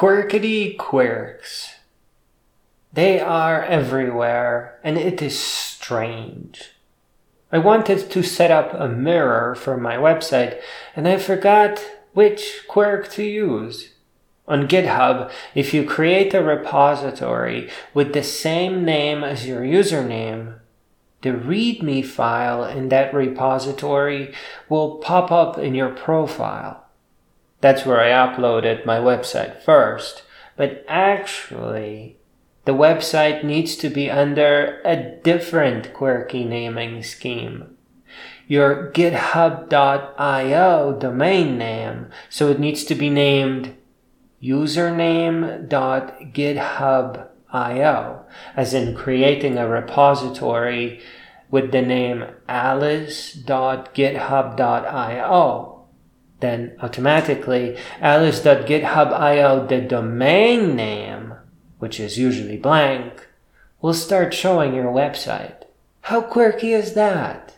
Quirkity quirks. They are everywhere, and it is strange. I wanted to set up a mirror for my website, and I forgot which quirk to use. On GitHub, if you create a repository with the same name as your username, the README file in that repository will pop up in your profile. That's where I uploaded my website first, but actually, the website needs to be under a different quirky naming scheme. Your github.io domain name, so it needs to be named username.github.io, as in creating a repository with the name alice.github.io. Then automatically alice.github.io, the domain name, which is usually blank, will start showing your website. How quirky is that?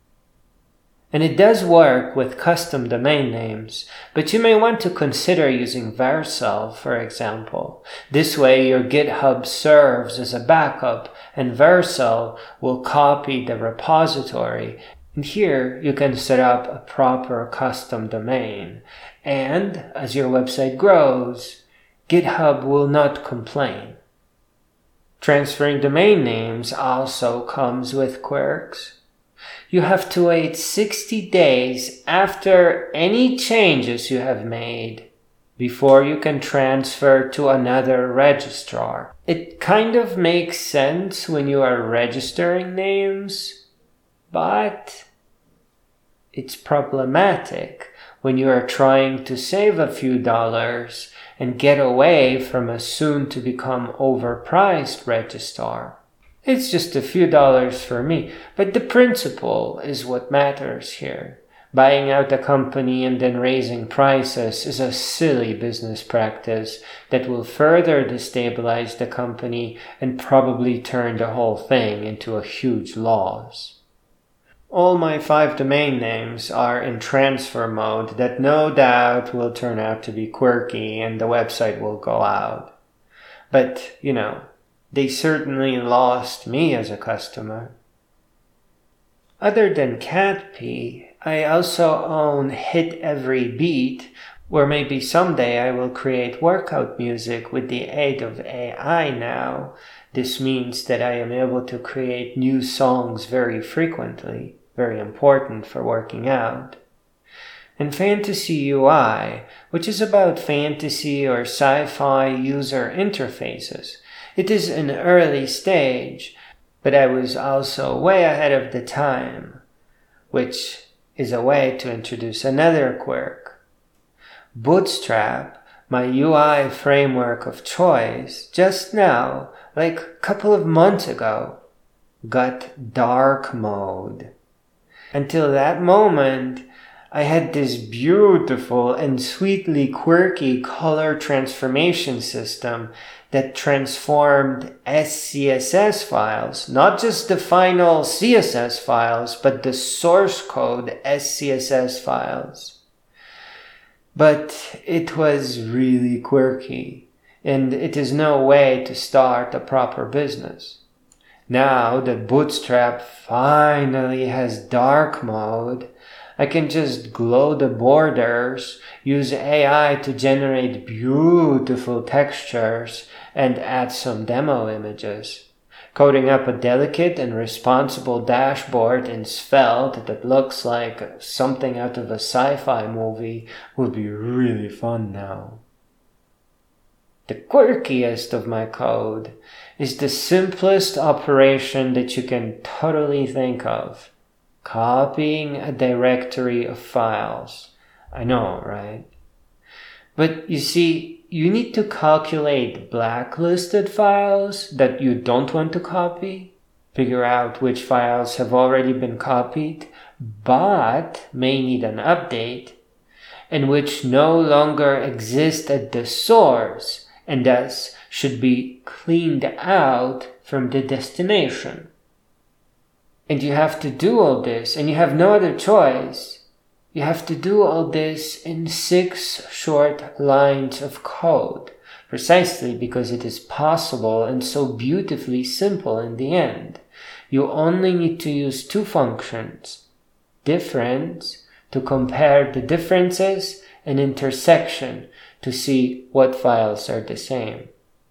And it does work with custom domain names, but you may want to consider using Vercel, for example. This way your GitHub serves as a backup, and Vercel will copy the repository. And here you can set up a proper custom domain. And as your website grows, GitHub will not complain. Transferring domain names also comes with quirks. You have to wait 60 days after any changes you have made before you can transfer to another registrar. It kind of makes sense when you are registering names, but it's problematic when you are trying to save a few dollars and get away from a soon-to-become overpriced registrar. It's just a few dollars for me, but the principle is what matters here. Buying out a company and then raising prices is a silly business practice that will further destabilize the company and probably turn the whole thing into a huge loss. All my 5 domain names are in transfer mode that no doubt will turn out to be quirky and the website will go out. But, they certainly lost me as a customer. Other than CatPea, I also own Hit Every Beat, where maybe someday I will create workout music with the aid of AI now. This means that I am able to create new songs very frequently, very important for working out. And Fantasy UI, which is about fantasy or sci-fi user interfaces. It is an early stage, but I was also way ahead of the time, which is a way to introduce another quirk. Bootstrap, my UI framework of choice, just now, like a couple of months ago, got dark mode. Until that moment, I had this beautiful and sweetly quirky color transformation system that transformed SCSS files, not just the final CSS files, but the source code SCSS files. But it was really quirky, and it is no way to start a proper business. Now that Bootstrap finally has dark mode, I can just glow the borders, use AI to generate beautiful textures, and add some demo images. Coding up a delicate and responsible dashboard in Svelte that looks like something out of a sci-fi movie would be really fun now. The quirkiest of my code is the simplest operation that you can totally think of. Copying a directory of files. I know, right? But you see, you need to calculate blacklisted files that you don't want to copy, figure out which files have already been copied but may need an update, and which no longer exist at the source and thus should be cleaned out from the destination. And you have to do all this, and you have no other choice You have to do all this in 6 short lines of code, precisely because it is possible and so beautifully simple in the end. You only need to use 2 functions, difference to compare the differences and intersection to see what files are the same.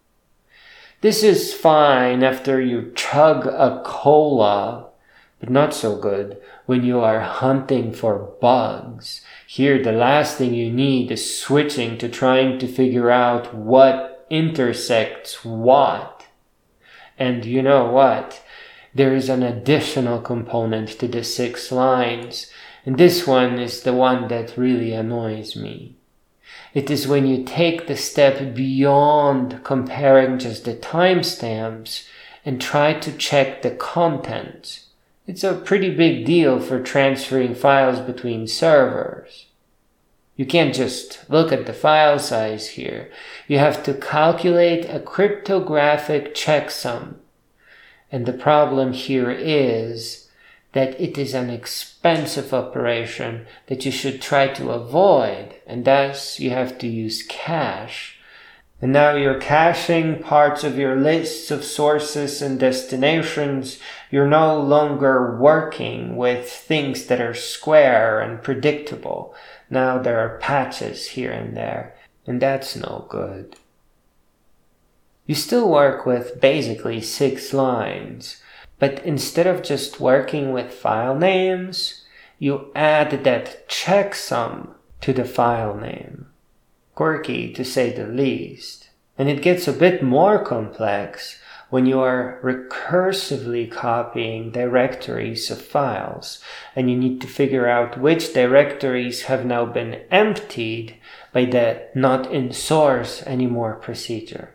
This is fine after you chug a cola, but not so good when you are hunting for bugs. Here, the last thing you need is switching to trying to figure out what intersects what. And you know what? There is an additional component to the 6 lines, and this one is the one that really annoys me. It is when you take the step beyond comparing just the timestamps and try to check the contents. It's a pretty big deal for transferring files between servers. You can't just look at the file size here. You have to calculate a cryptographic checksum. And the problem here is that it is an expensive operation that you should try to avoid, and thus you have to use cache. And now you're caching parts of your lists of sources and destinations. You're no longer working with things that are square and predictable. Now there are patches here and there, and that's no good. You still work with basically 6 lines, but instead of just working with file names, you add that checksum to the file name. Quirky, to say the least. And it gets a bit more complex when you are recursively copying directories of files, and you need to figure out which directories have now been emptied by the not in source anymore procedure.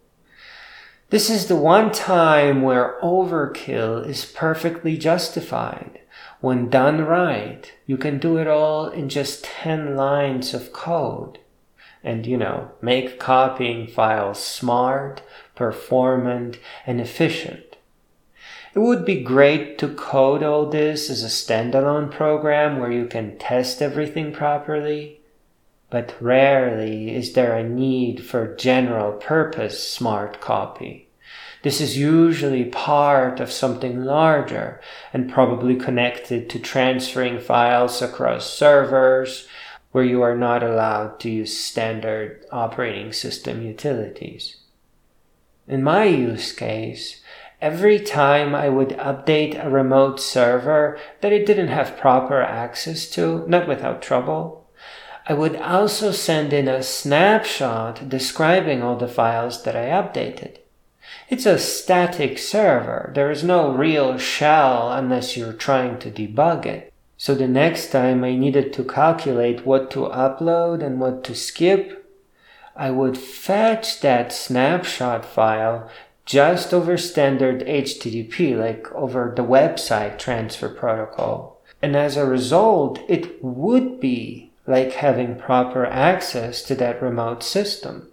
This is the one time where overkill is perfectly justified. When done right, you can do it all in just 10 lines of code. And, make copying files smart, performant, and efficient. It would be great to code all this as a standalone program where you can test everything properly, but rarely is there a need for general purpose smart copy. This is usually part of something larger and probably connected to transferring files across servers, where you are not allowed to use standard operating system utilities. In my use case, every time I would update a remote server that it didn't have proper access to, not without trouble, I would also send in a snapshot describing all the files that I updated. It's a static server. There is no real shell unless you're trying to debug it. So the next time I needed to calculate what to upload and what to skip, I would fetch that snapshot file just over standard HTTP, like over the website transfer protocol. And as a result, it would be like having proper access to that remote system.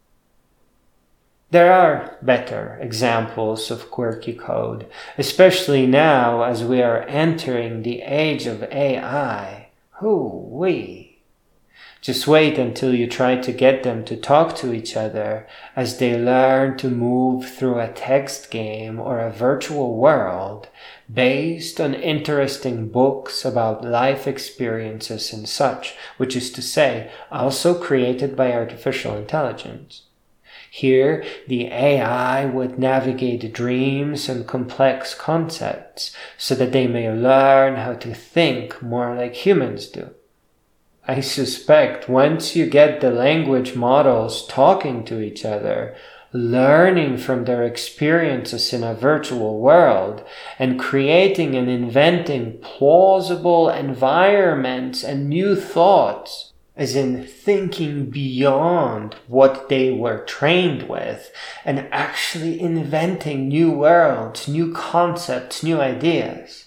There are better examples of quirky code, especially now as we are entering the age of AI. Hoo-wee. Just wait until you try to get them to talk to each other as they learn to move through a text game or a virtual world based on interesting books about life experiences and such, which is to say, also created by artificial intelligence. Here, the AI would navigate dreams and complex concepts so that they may learn how to think more like humans do. I suspect once you get the language models talking to each other, learning from their experiences in a virtual world, and creating and inventing plausible environments and new thoughts, as in thinking beyond what they were trained with and actually inventing new worlds, new concepts, new ideas.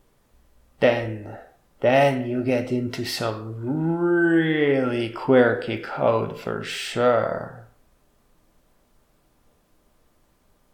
Then you get into some really quirky code for sure.